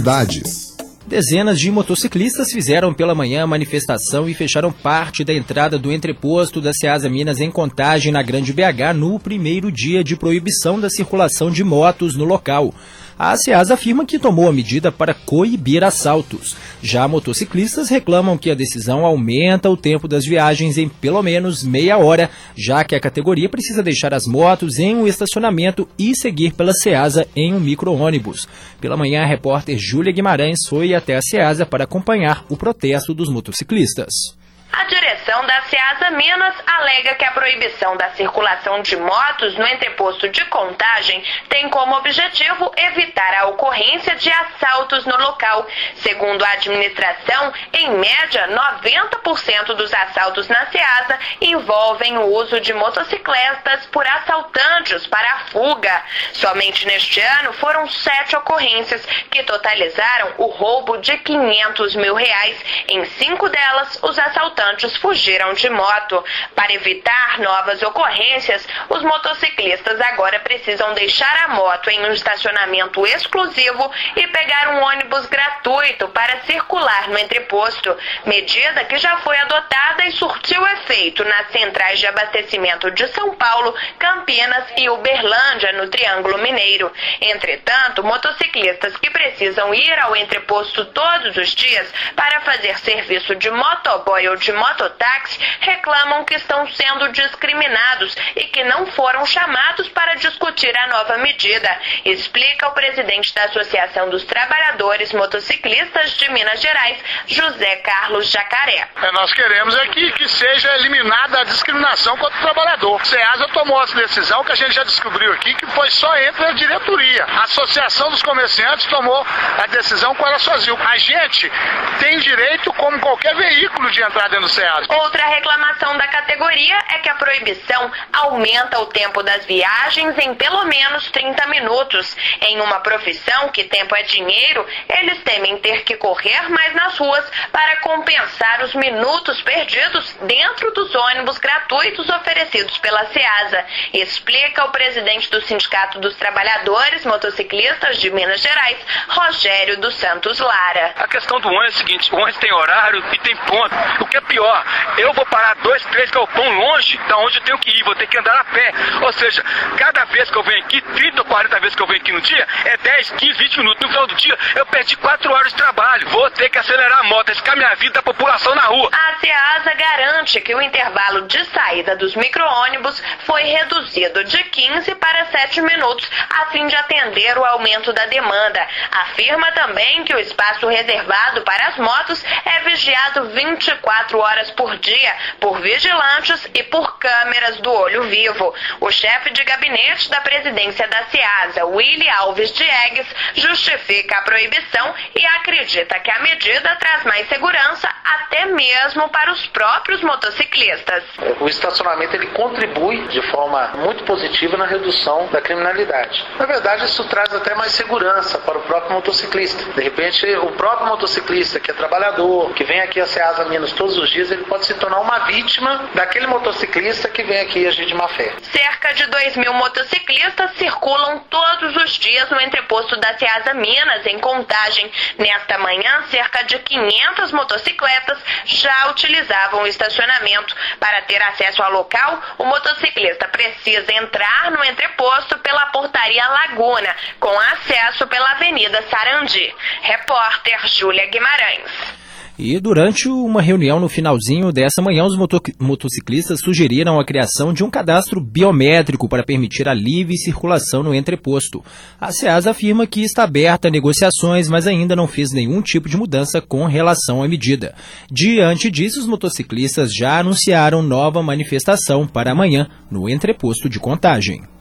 cidade. Dezenas de motociclistas fizeram pela manhã a manifestação e fecharam parte da entrada do entreposto da Ceasa Minas em Contagem, na Grande BH, no primeiro dia de proibição da circulação de motos no local. A Ceasa afirma que tomou a medida para coibir assaltos. Já motociclistas reclamam que a decisão aumenta o tempo das viagens em pelo menos meia hora, já que a categoria precisa deixar as motos em um estacionamento e seguir pela Ceasa em um micro-ônibus. Pela manhã, a repórter Júlia Guimarães foi até a Ceasa para acompanhar o protesto dos motociclistas. A direção da Ceasa Minas alega que a proibição da circulação de motos no entreposto de Contagem tem como objetivo evitar a ocorrência de assaltos no local. Segundo a administração, em média, 90% dos assaltos na Ceasa envolvem o uso de motocicletas por assaltantes para a fuga. Somente neste ano foram 7 ocorrências que totalizaram o roubo de R$500 mil. Em 5 delas, os assaltantes fugiram de moto. Para evitar novas ocorrências, os motociclistas agora precisam deixar a moto em um estacionamento exclusivo e pegar um ônibus gratuito para circular no entreposto, medida que já foi adotada e surtiu efeito nas centrais de abastecimento de São Paulo, Campinas e Uberlândia, no Triângulo Mineiro. Entretanto, motociclistas que precisam ir ao entreposto todos os dias para fazer serviço de motoboy ou de mototáxi reclamam que estão sendo discriminados e que não foram chamados para discutir a nova medida, explica o presidente da Associação dos Trabalhadores Motociclistas de Minas Gerais, José Carlos Jacaré. Nós queremos que seja eliminada a discriminação contra o trabalhador. A Ceasa tomou essa decisão que a gente já descobriu aqui, que foi só entre a diretoria. A Associação dos Comerciantes tomou a decisão com ela sozinha. A gente tem direito, como qualquer veículo, de entrar dentro do Ceasa. Outra reclamação da categoria é que a proibição aumenta o tempo das viagens em pelo menos 30 minutos. Em uma profissão que tempo é dinheiro, eles temem ter que correr mais nas ruas para compensar os minutos perdidos dentro dos ônibus gratuitos oferecidos pela Ceasa, explica o presidente do Sindicato dos Trabalhadores Motociclistas de Minas Gerais, Rogério dos Santos Lara. A questão do ônibus é a seguinte: o ônibus tem horário e tem ponto. O que é pior, eu vou parar 2, 3 galpão longe da onde eu tenho que ir, vou ter que andar a pé. Ou seja, cada vez que eu venho aqui, 30 ou 40 vezes que eu venho aqui no dia, é 10, 15, 20 minutos. No final do dia, eu perdi 4 horas de trabalho. Vou ter que acelerar a moto, arriscar minha vida da população na rua. A Ceasa garante que o intervalo de saída dos micro-ônibus foi reduzido de 15 para 7 minutos, a fim de atender o aumento da demanda. Afirma também que o espaço reservado para as motos é vigiado 24 horas por dia por vigilantes e por câmeras do olho vivo. O chefe de gabinete da presidência da Ceasa, Willy Alves Diegues, justifica a proibição e acredita que a medida traz mais segurança até mesmo para os próprios motociclistas. O estacionamento ele contribui de forma muito positiva na redução da criminalidade. Na verdade, isso traz até mais segurança para o próprio motociclista. De repente, o próprio motociclista que é trabalhador, que vem aqui a Ceasa Minas todos os dias, ele pode se tornar uma vítima daquele motociclista que vem aqui agir de má fé. Cerca de 2.000 motociclistas circulam todos os dias no entreposto da Ceasa Minas, em Contagem. Nesta manhã, cerca de 500 motocicletas já utilizavam o estacionamento. Para ter acesso ao local, o motociclista precisa entrar no entreposto pela Portaria Laguna, com acesso pela Avenida Sarandi. Repórter Júlia Guimarães. E durante uma reunião no finalzinho dessa manhã, os motociclistas sugeriram a criação de um cadastro biométrico para permitir a livre circulação no entreposto. A Ceasa afirma que está aberta a negociações, mas ainda não fez nenhum tipo de mudança com relação à medida. Diante disso, os motociclistas já anunciaram nova manifestação para amanhã no entreposto de Contagem.